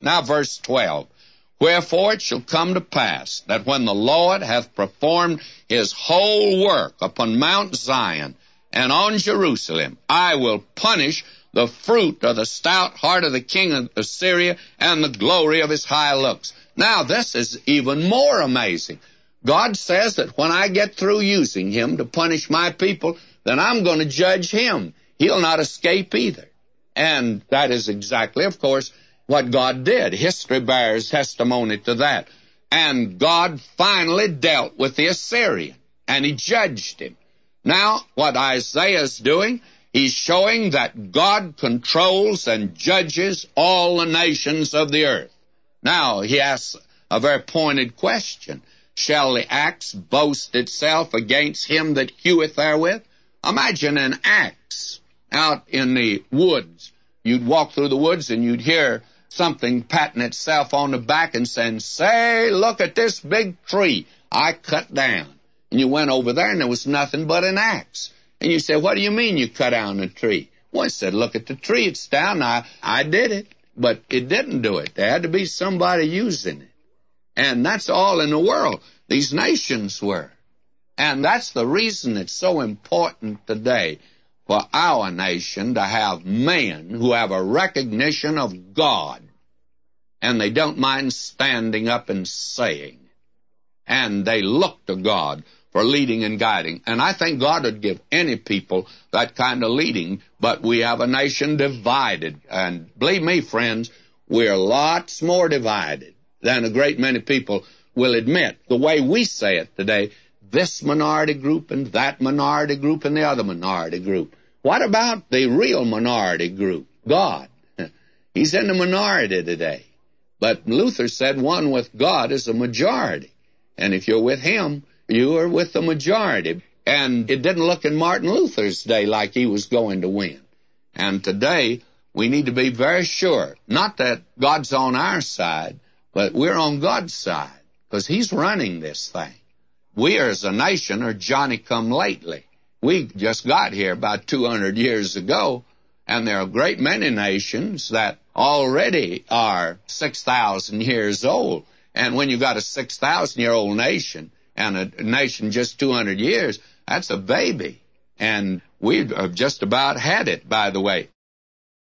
Now verse 12. Wherefore it shall come to pass that when the Lord hath performed his whole work upon Mount Zion and on Jerusalem, I will punish the fruit of the stout heart of the king of Assyria and the glory of his high looks. Now this is even more amazing. God says that when I get through using him to punish my people, then I'm going to judge him. He'll not escape either. And that is exactly, of course, what God did. History bears testimony to that. And God finally dealt with the Assyrian, and he judged him. Now, what Isaiah is doing, he's showing that God controls and judges all the nations of the earth. Now, he asks a very pointed question. Shall the axe boast itself against him that heweth therewith? Imagine an axe out in the woods. You'd walk through the woods and you'd hear something patting itself on the back and saying, say, look at this big tree I cut down. And you went over there and there was nothing but an axe. And you said, what do you mean you cut down a tree? Well, I said, look at the tree, it's down. I did it, but it didn't do it. There had to be somebody using it. And that's all in the world. These nations were. And that's the reason it's so important today for our nation to have men who have a recognition of God, and they don't mind standing up and saying, and they look to God for leading and guiding. And I think God would give any people that kind of leading, but we have a nation divided. And believe me, friends, we're lots more divided than a great many people will admit. The way we say it today, this minority group and that minority group and the other minority group. What about the real minority group? God. He's in the minority today. But Luther said one with God is a majority. And if you're with him, you are with the majority. And it didn't look in Martin Luther's day like he was going to win. And today, we need to be very sure, not that God's on our side, but we're on God's side, because he's running this thing. We as a nation are Johnny-come-lately. We just got here about 200 years ago, and there are a great many nations that already are 6,000 years old. And when you've got a 6,000-year-old nation and a nation just 200 years, that's a baby. And we have just about had it, by the way.